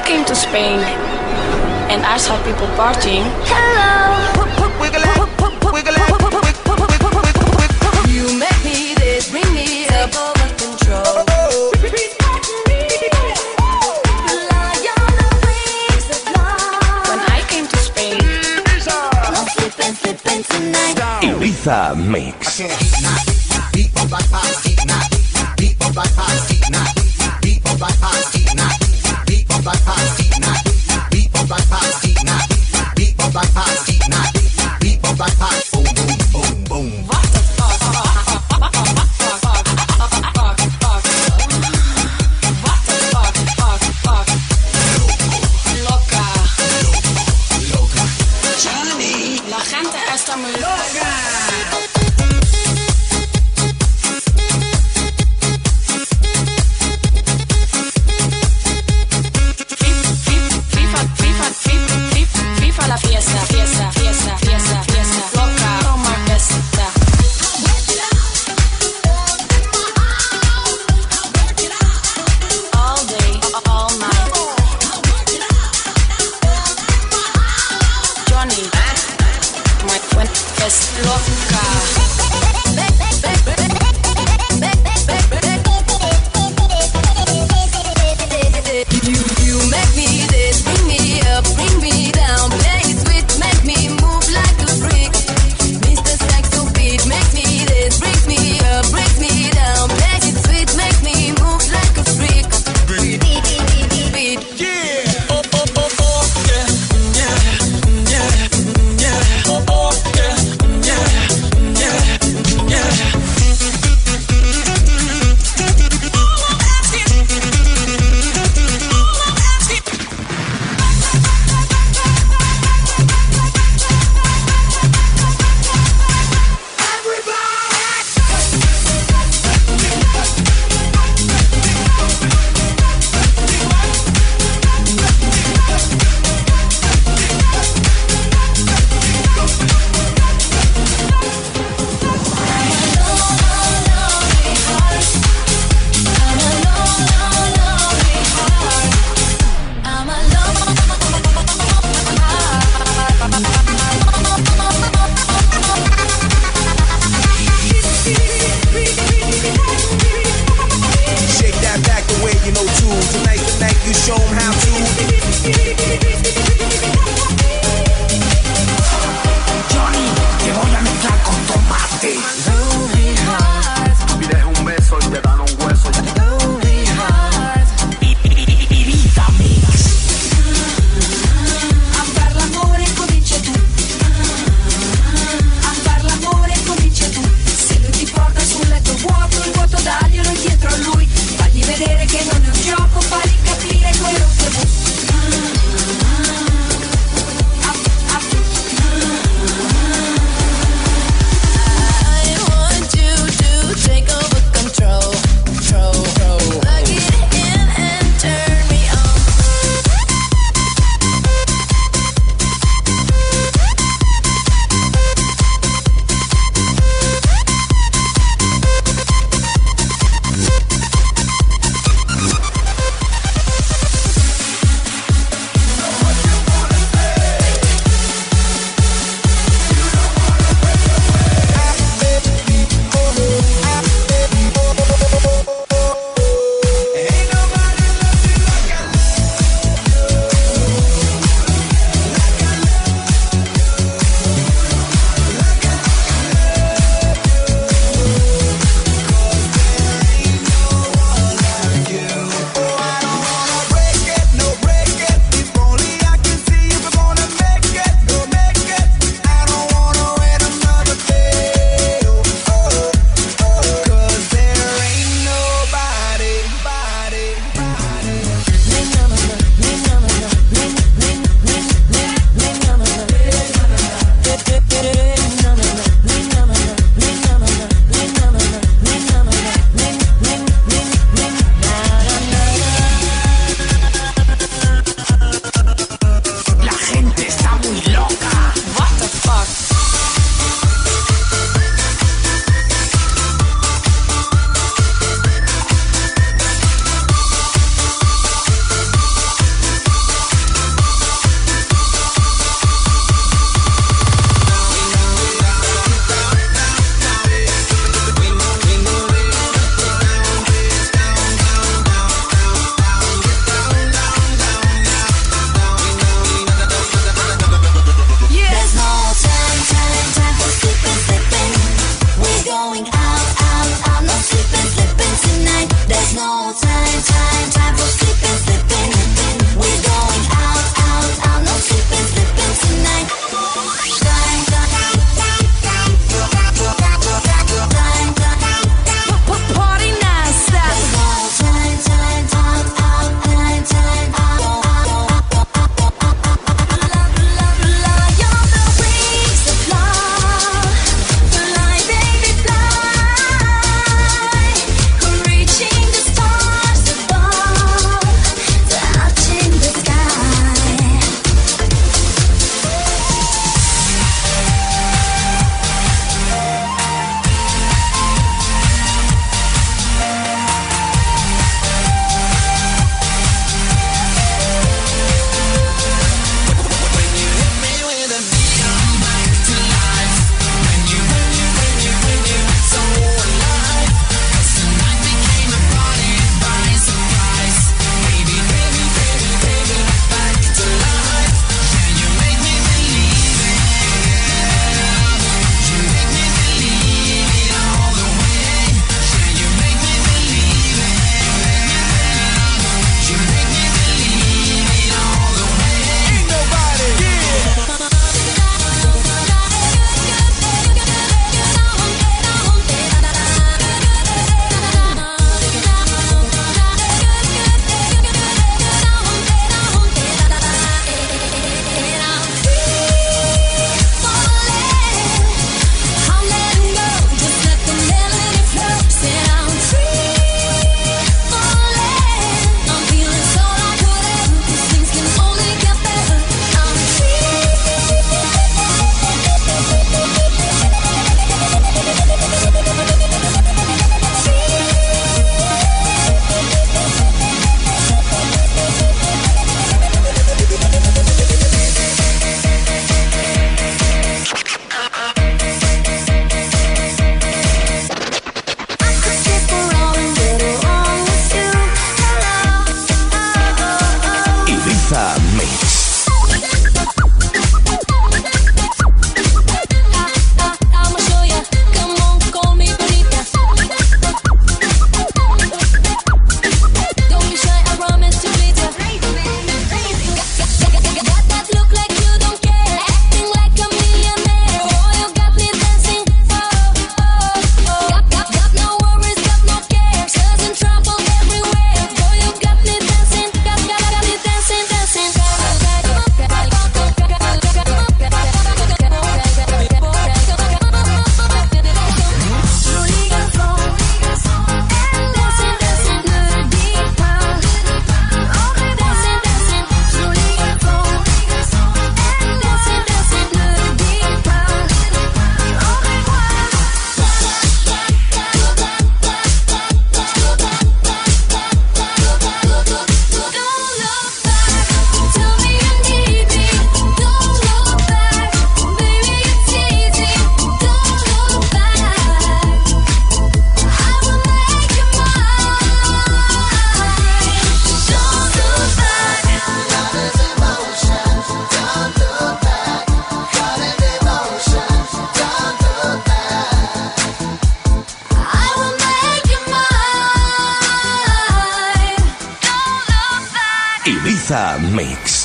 came to Spain and I saw people partying. You make me this, bring me up over control. When I came to Spain, I'm slipping tonight. Ibiza Mix. la gente está muy loca. FIFA la fiesta, fiesta, fiesta, fiesta, fiesta, loca, toma fiesta. All day, all night. Johnny, my friend es loca. You make me this, bring me up, bring me down, play it sweet, make me move like a freak. Mr. Saxo beat, make me this, brings me up, brings me down, play it sweet, make me move like a freak. Beat. Yeah. Oh, oh, oh, oh, yeah, yeah, yeah, yeah. Oh, oh, yeah, yeah, yeah, yeah. Shake that back the way you know to. Tonight, the night you show 'em how to. Johnny, te voy a mezclar con tomate. Pides un beso y te dan un hueso. Ibiza Mix. A far l'amore comincia tu. A far l'amore comincia tu. Se lui ti porta sul letto vuoto, il vuoto daglielo dietro a lui. Fagli vedere che non è un gioco, fagli capire quello che vuoi. Ibiza Mix.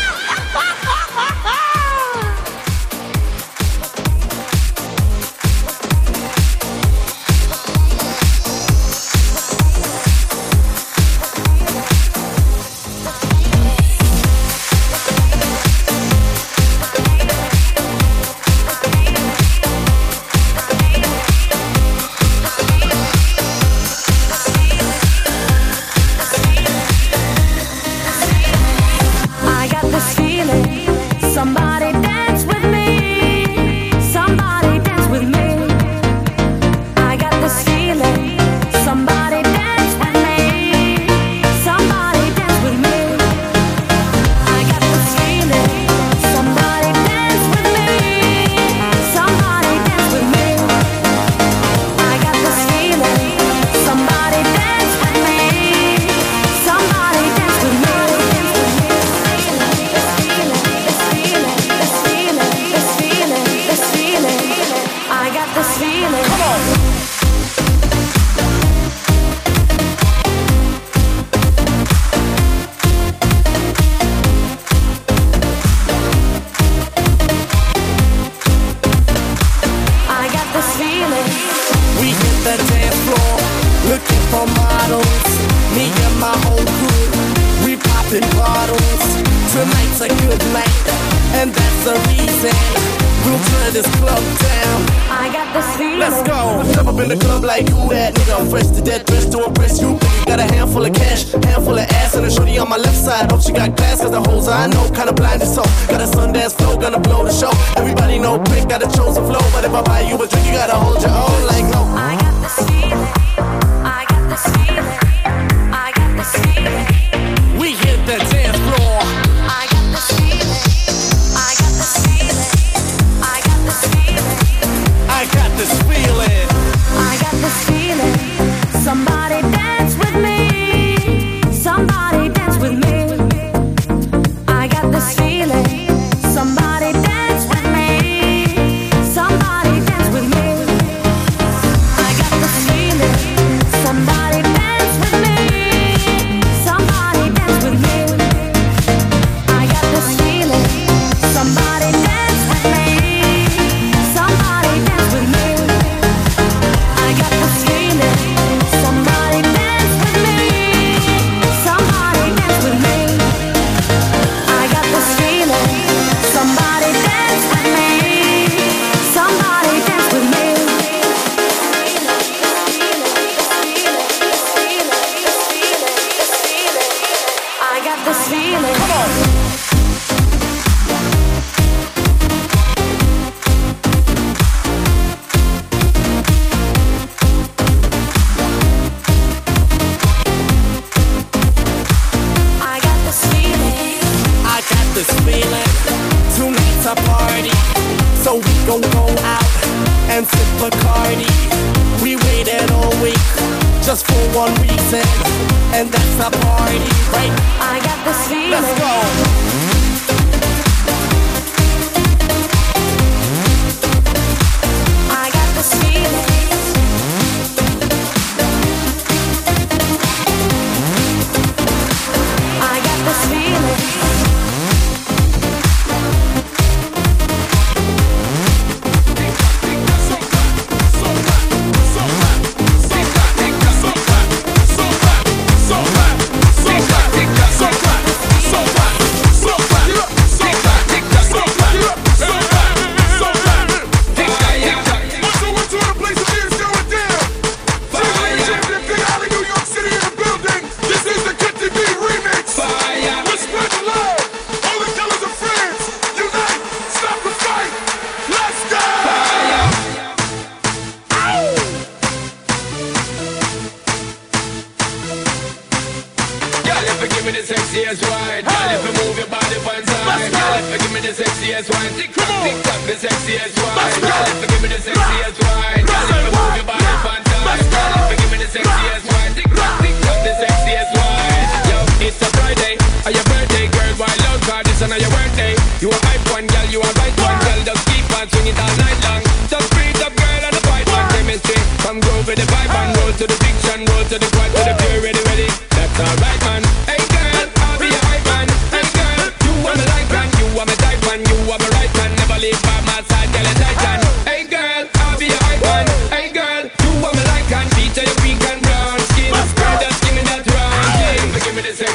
Come groove with the vibe and roll to the diction, roll to the quad, to the pure, ready, ready. That's alright, man. Hey girl, I'll be your hype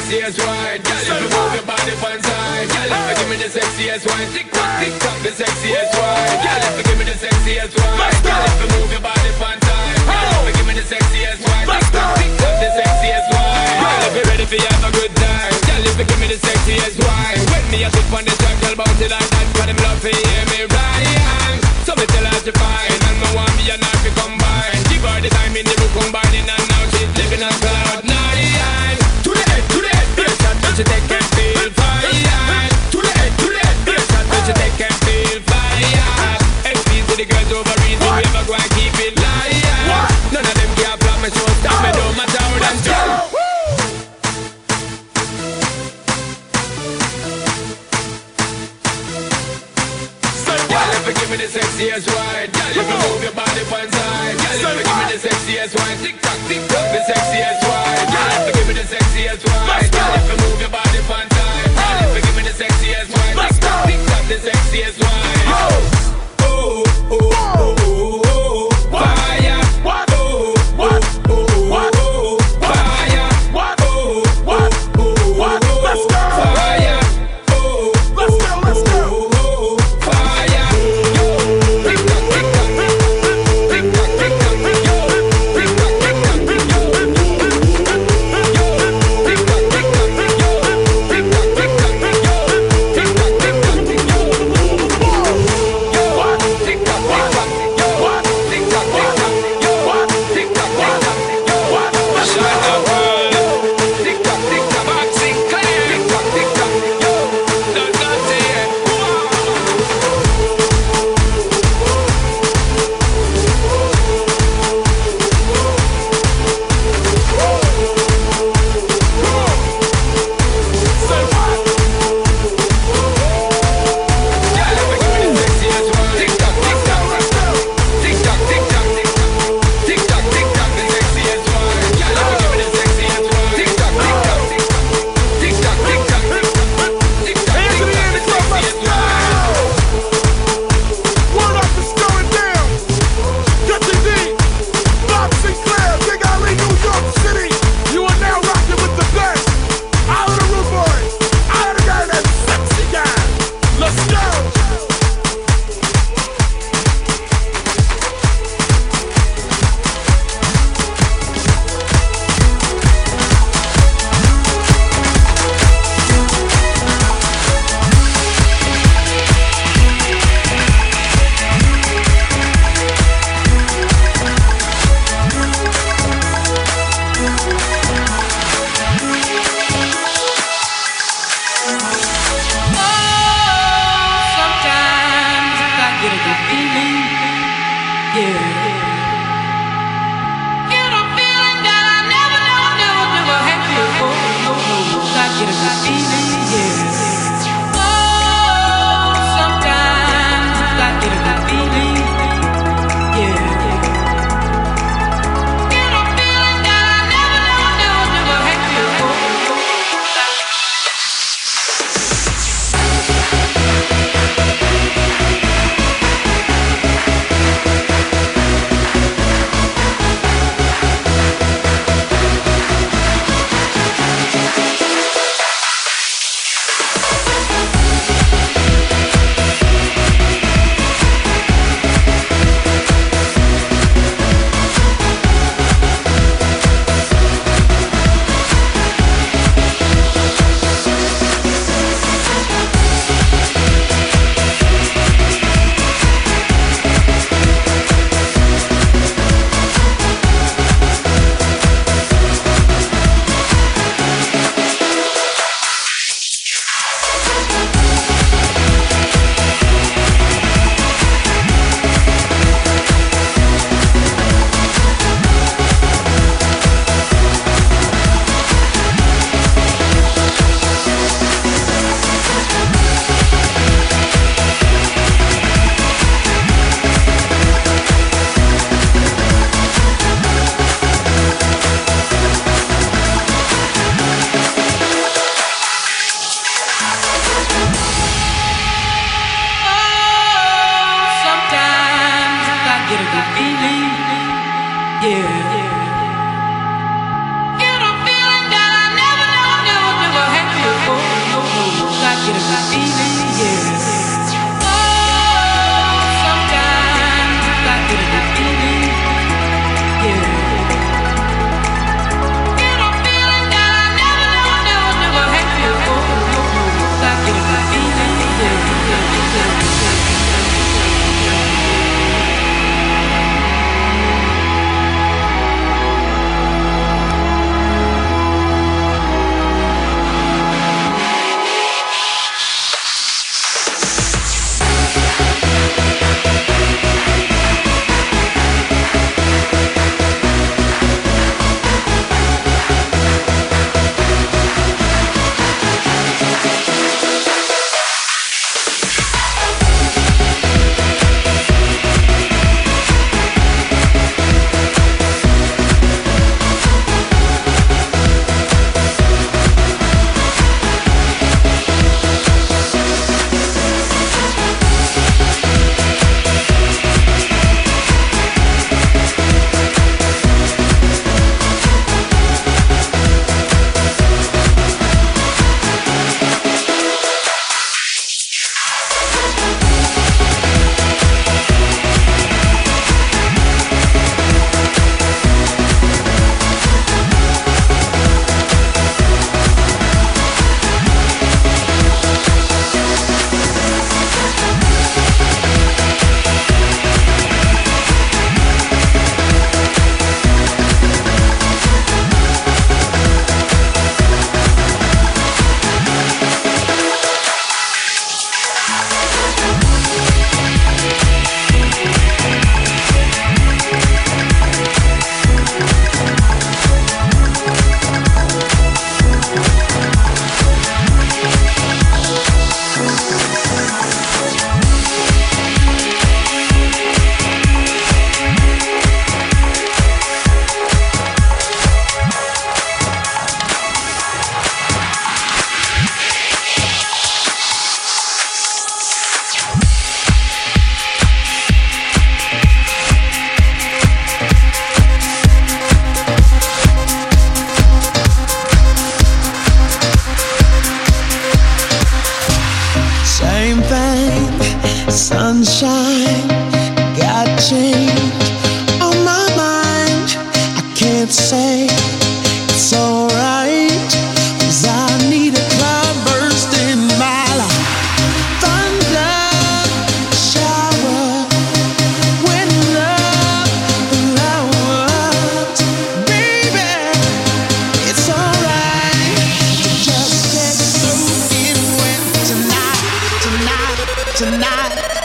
sexiest wine. Girl, if you move your body one side. Girl, if you give me the sexiest wine. Tick tock, the sexiest wine. Girl, if you give me the sexiest wine. Girl, if you move your body one side. Girl, if you give me the sexiest wine. Tick tock, the sexiest wine. Girl, if you ready for have a good time. Girl, if you give me the sexiest wine. When me a sit on the track, girl, bounce it like that. For them love to hear me right. So me tell her to fine, and me want me and her to combine. Give her the time in the room combining, and now she's living on cloud nine. To the head, bitch, that bitch you take and feel fire. To the head, bitch, that bitch you take and feel fire. SPs to the girls over reason, we ever go and keep it liar. None of them can flop me, so stop me, don't matter how them do. Give me the sexiest wine. Girl, if you move your body one side. Girl, if you give me the sexiest wine. Tick tock, the sexiest wine. Girl, if you give me the sexiest wine. Girl, if you move your body one side. Girl, if you give me the sexiest wine. Tick tock, the sexiest wine. Oh, oh, oh, oh, oh, fire. What? Oh, what? Oh, what? Oh, fire. What? Oh, what? Oh, what? Let's go. Fire. Oh, let's go. Let's go.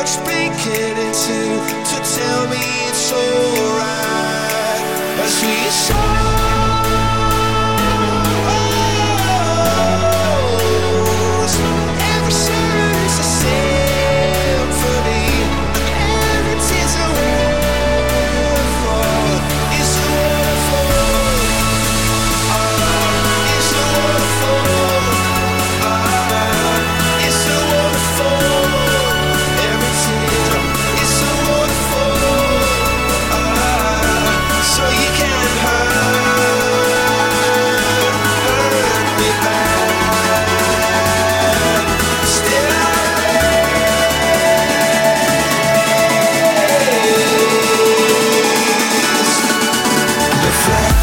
much breaking into to tell me it's alright. As we every song's a symphony, every tear's a waterfall. It's a waterfall. It's a waterfall. It's a waterfall. Every tear is a waterfall. So you can't hurt me back. Still I raise the flag.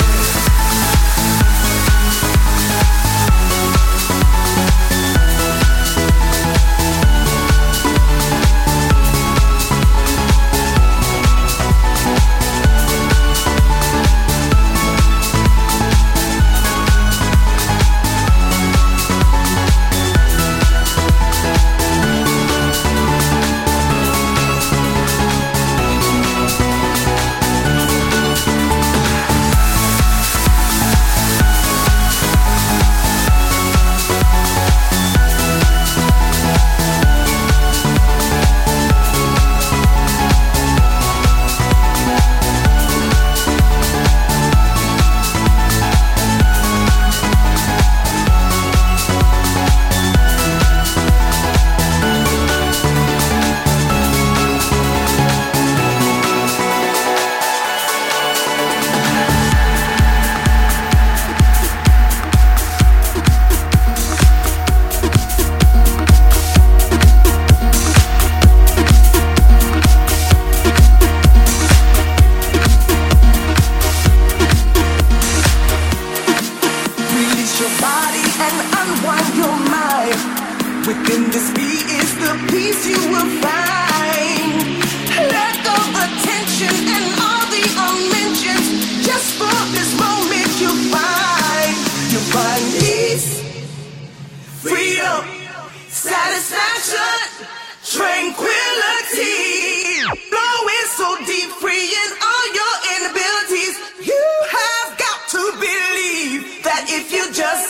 Release your body and unwind your mind. Within this beat is the peace you will find. Let go the tension and all the unmentions. Just for this moment you find peace, freedom, satisfaction, tranquility. Flowing so deep, freeing all your inabilities. You have got to believe that if you just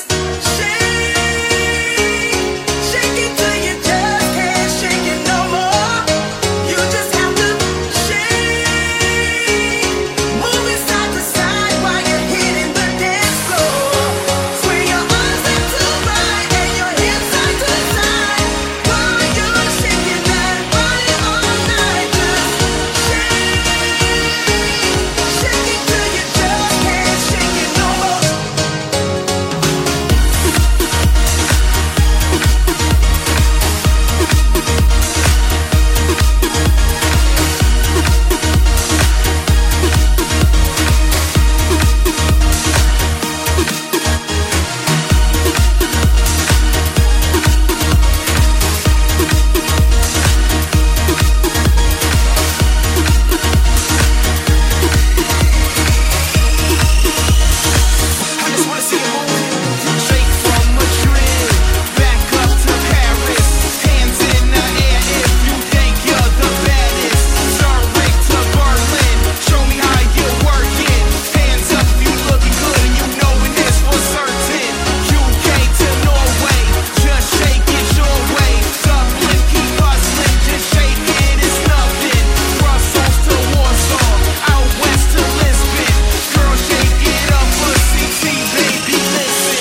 shake it till you just can't shake it no more. You just have to shake, moving side to side while you're hitting the dance floor. Swing your arms left to right and your hips side to side while you're shaking that body all night. Just shake it till you just can't shake it no more. I just wanna see you move. Straight from Madrid, back up to Paris. Hands in the air if you think you're the baddest. Zurich to Berlin, show me how you work it. Hands up if you looking good and you knowing this for certain. UK to Norway, just shake it your way. Dublin, keep hustling, just shake it, it's nothing. Brussels to Warsaw, out west to Lisbon. Girl, shake it up for CT, baby, listen.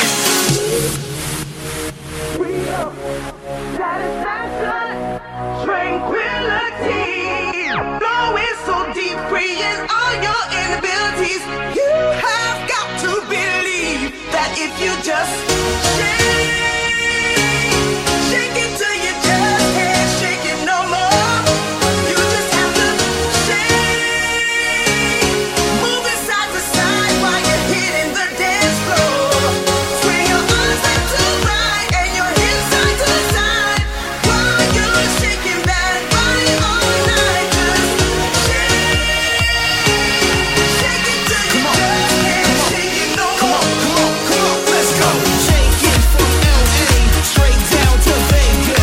Freedom, satisfaction, tranquility. Flowing so deep, freeing all your inabilities. You have got to believe that if you just shake it till you just can't shake it no more. You just have to shake, moving side to side while you're hitting the dance floor. Swing your arms left to right and your hips side to side while you're shaking that body all night. Just shake it till you just can't shake it no more. Come on, let's go. Shake it from LA straight down to Vegas.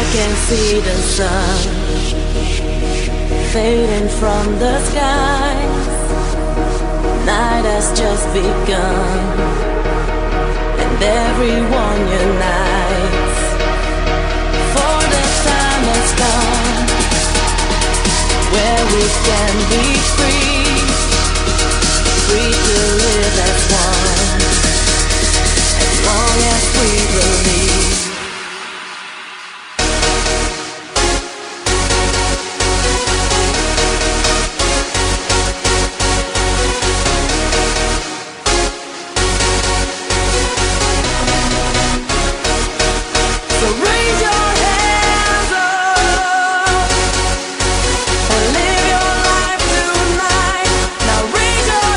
can see the sun fading from the skies. Night has just begun, and everyone unites. For the time has come where we can be free, free to live as one, as long as we believe.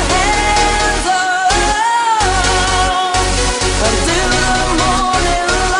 Until the morning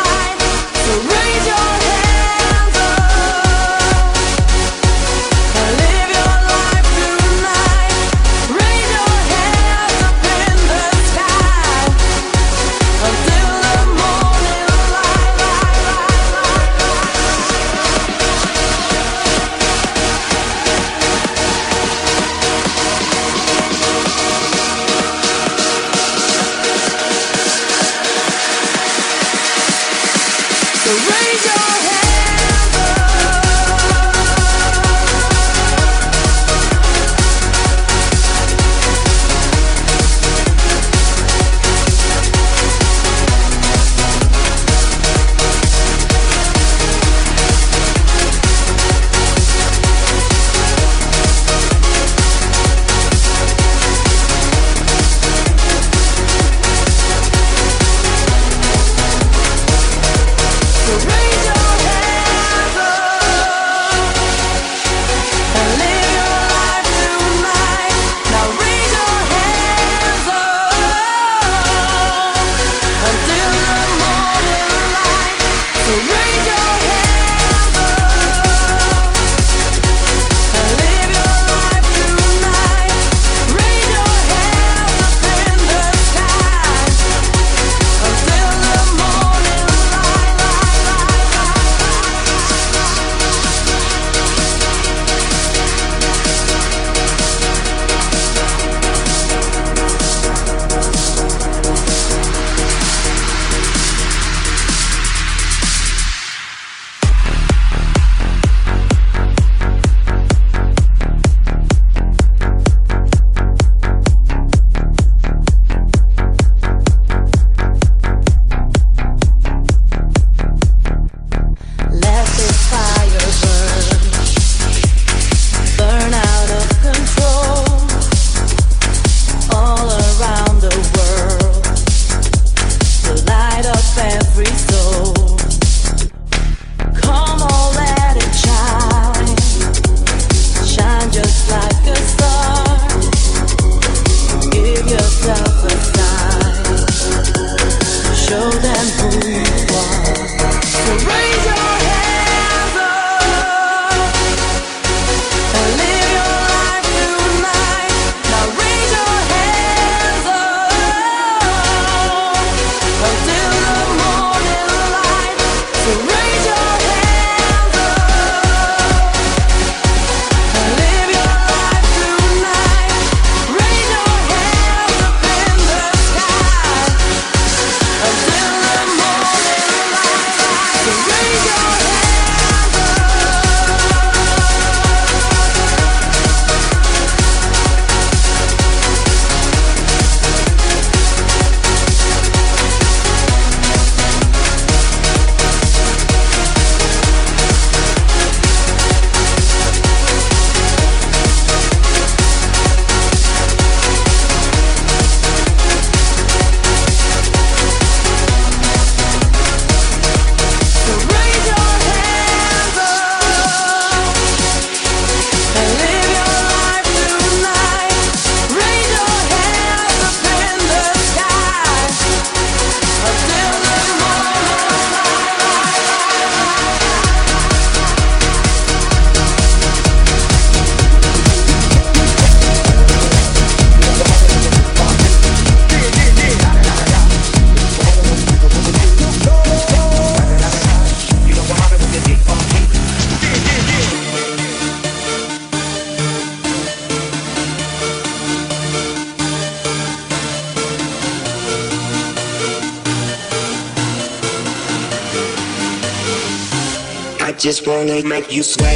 I just wanna make you sweat.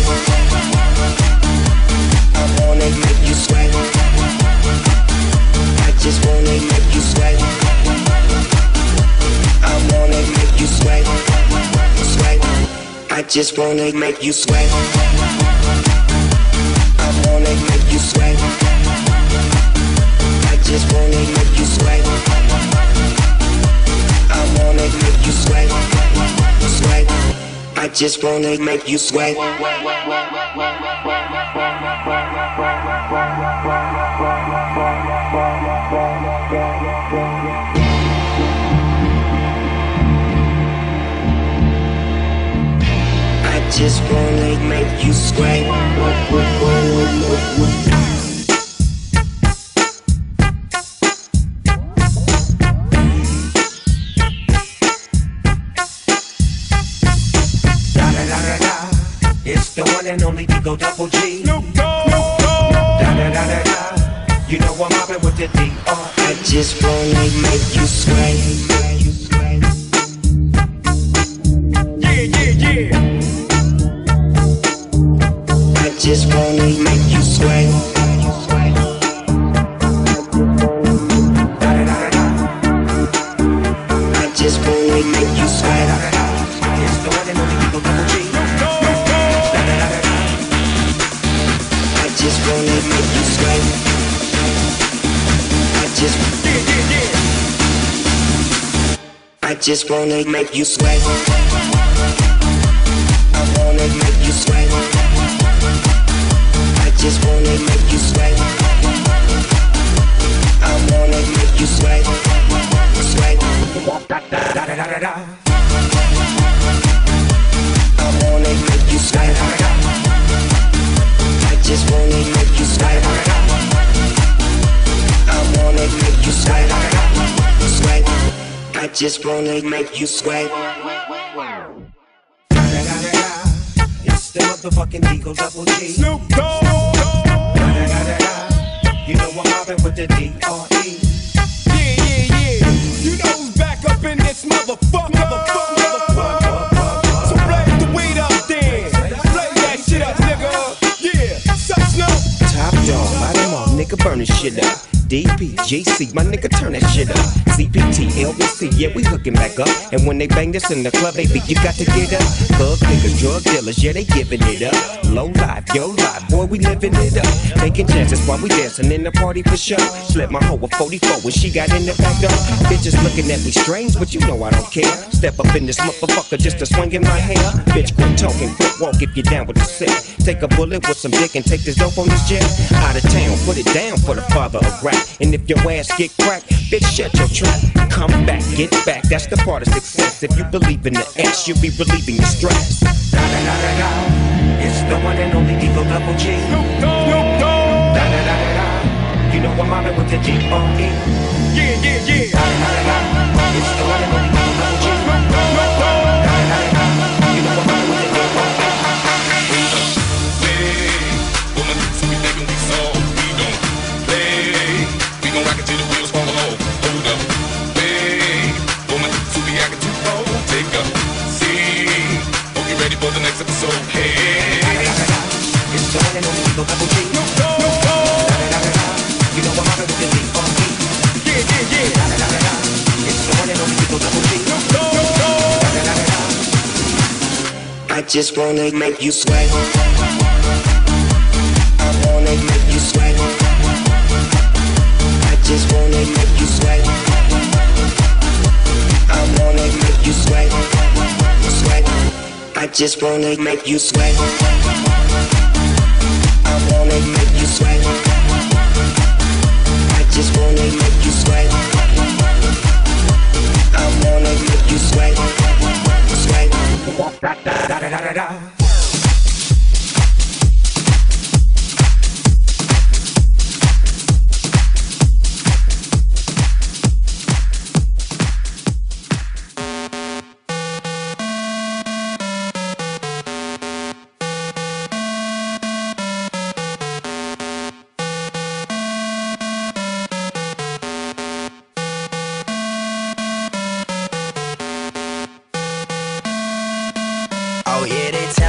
I wanna make you sweat. I just wanna make you sweat. I wanna make you sweat. Sweat. I just wanna make you sweat. I wanna make you sweat. I just wanna make you sweat. I wanna make you sweat. Sweat. I just wanna make you sweat. I just wanna make you sweat. It's the one and only Digo Double G. Snoop Dogg. Da da da da da. You know I'm mobbing with the D.R.E. I just wanna make you sweat. Yeah, yeah, yeah. I just wanna make you sweat. Da da da da. I just wanna make you sweat. It's the one and only Digo Double G. I just wanna make you sweat. I just wanna make you sweat. I wanna make you sweat. I just wanna make you sweat. I wanna make you sweat. Sweat. Da da da da da. I wanna make you sweat. I just wanna make you sweat. I wanna make you sweat. Sweat. I just wanna make you sweat. It's the motherfucking Digo Double G. Snoop Dogg. You know I'm mobbing with the D.R.E. Yeah, yeah, yeah. You know who's back up in this motherfucker. So blaze the weed up then. Blaze that shit up, nigga. Yeah, such no. Top dog, bottom off, nigga, burn this shit up. DP, JC, my nigga, turn that shit up. CPT, LBC, yeah, we hooking back up. And when they bang this in the club, baby, you got to get up. Thug niggas, drug dealers, yeah, they giving it up. Low life, yo life, boy, we living it up. Taking chances while we dancing in the party for sure. Slept my hoe with 44 when she got in the back door. Bitches looking at me strange, but you know I don't care. Step up in this motherfucker just to swing in my hair. Bitch, quit talking, quit walk if you're down with the sick. Take a bullet with some dick and take this dope on this jet. Out of town, put it down for the father of rap. And if your ass get cracked, bitch, shut your trap. Come back, get back, that's the part of success. If you believe in the S, you'll be relieving your stress. Da da da da da. It's the one and only Digo Double G. Snoop Dogg. Da da da da da. You know I'm mobbing with the D.R.E. Yeah, yeah, yeah. Da da da da da. It's the one and only Digo Double G. Da da da da da. You know I'm mobbing with the D.R.E. Rock it till the wheels fall off. Hold up, hey, for my to be acting too cold. Take a seat. Hope you're ready for the next episode. Hey, it's the one and only Digo Double G. You know I'm mobbing with the D.R.E. Yeah, yeah, yeah. It's the one and only Digo Double G. I just wanna make you sweat. I wanna make you sweat. I just wanna make you sweat. I wanna make you sweat. Sweat. I just wanna make you sweat. I wanna make you sweat. I just wanna make you sweat. I wanna make you sweat. Sweat. Da da da da da. Oh yeah, they tell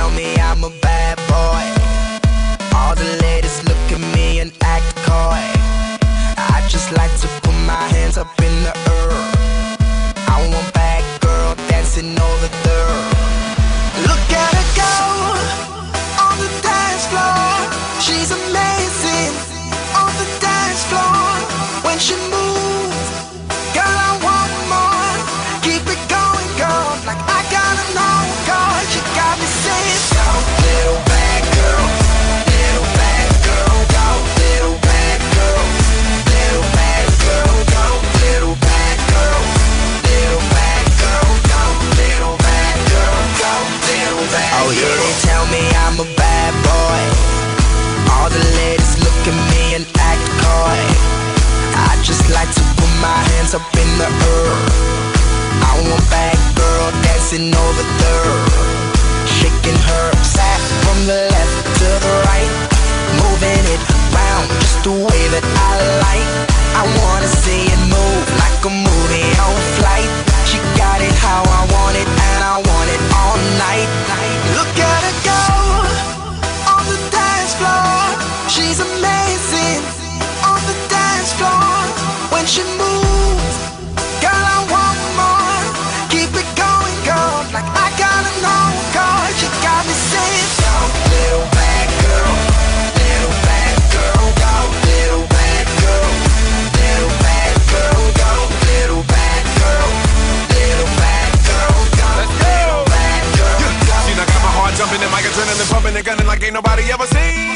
Oh yeah, they tell me I'm a bad boy. All the ladies look at me and act coy. I just like to put my hands up in the air. I want bad girl dancing over there, shaking her sack from the left to the right, moving it round just the way that I like. I wanna see it move like a movie on flight. She got it how I want it, and I want it all night. Look at her go on the dance floor. She's amazing on the dance floor. When she moves, girl, I want more. Keep it going, girl, like I gotta know, girl. She got me saying, go, little bad girl, little bad girl, go, little bad girl, little bad girl, go, little bad girl, little bad girl, go, little bad girl, go. See, now got my heart jumping and my adrenaline pumping and gunning like ain't nobody ever seen.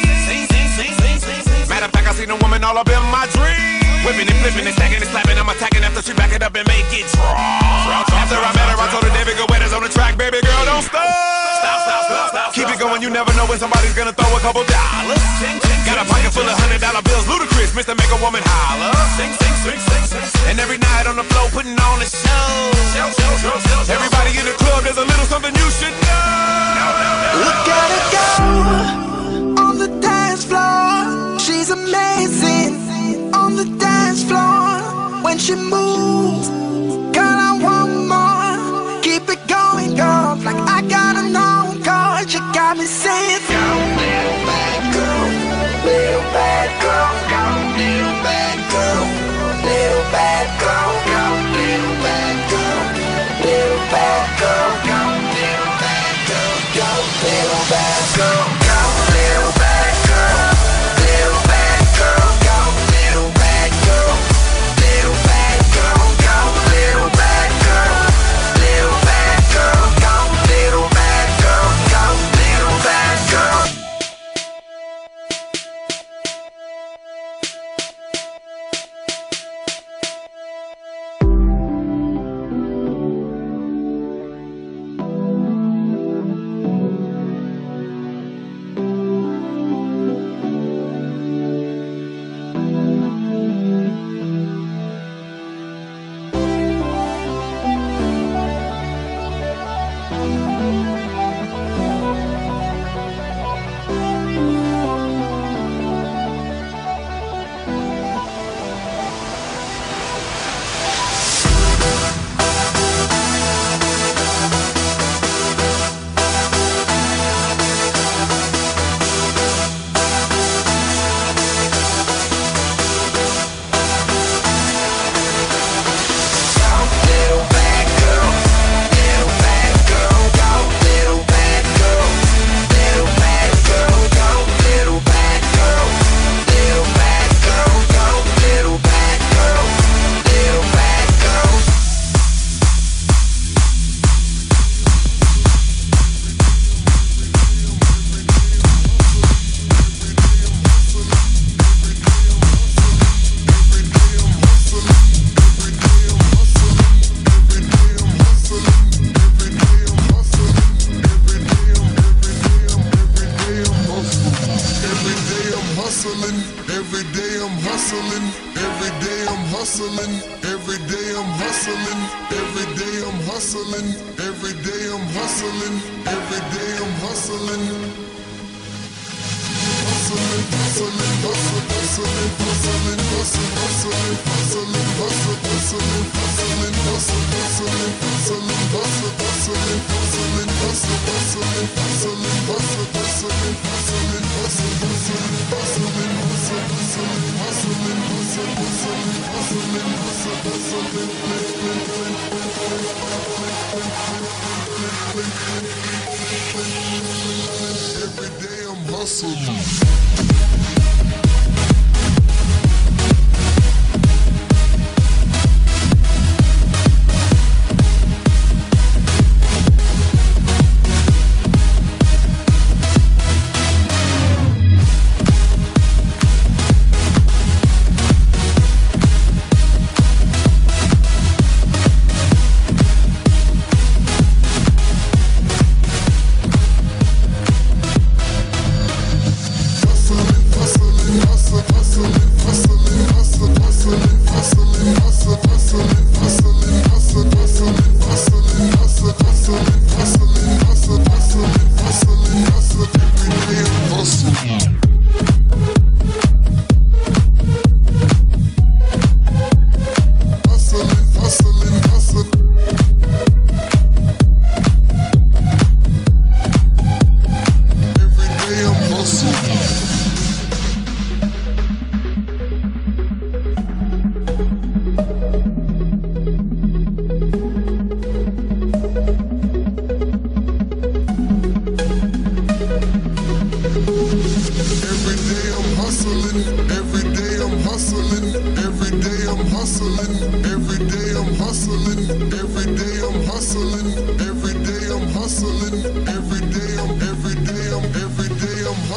Matter of fact, I seen a woman all up in my dream. Whipping and flipping and stacking and slapping, I'm attacking after she back it up and make it drop. After I met her, I told her, David, go wet on the track, baby girl, don't stop. Keep it going, you never know when somebody's gonna throw a couple dollars. Got a pocket full of $100 bills, ludicrous, Mr. Make a Woman holler. And every night on the floor, putting on a show. Everybody in the club, there's a little something you should know. Look at her go on the dance floor. She's amazing on the dance floor. When she moves, girl, I want more. Keep it going, girl, like I gotta know, girl. You got me saying, go, little bad girl, little bad girl, go, little bad girl, little bad girl, go, little bad girl, little bad girl, go, little bad girl, go, little bad girl, go, little bad girl, little bad girl, go, little bad girl, little bad girl, go, little bad girl, little bad girl, go, little bad girl, go, little bad girl.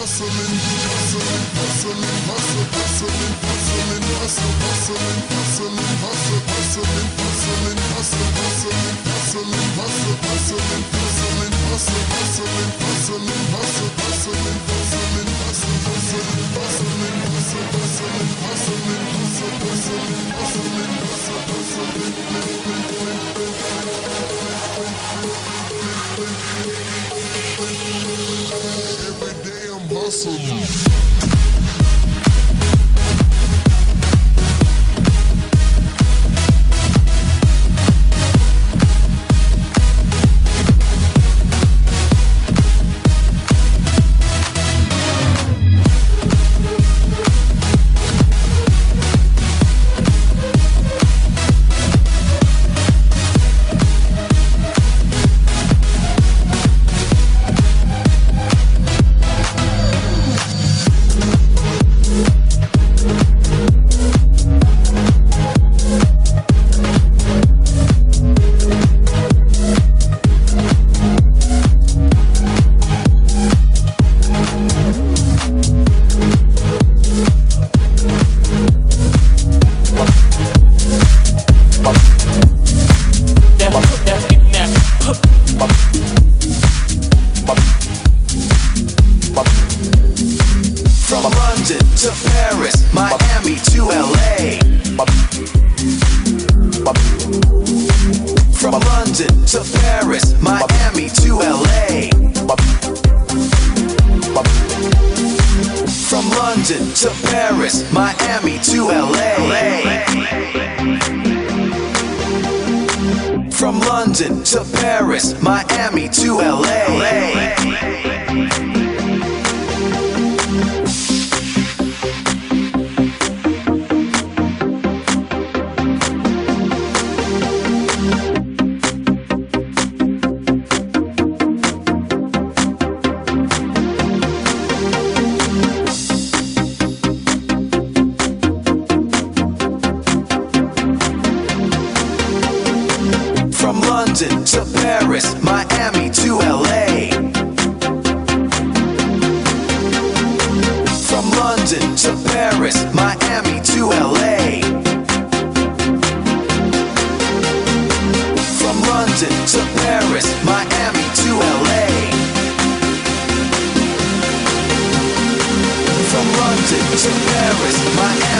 London to Paris, Miami.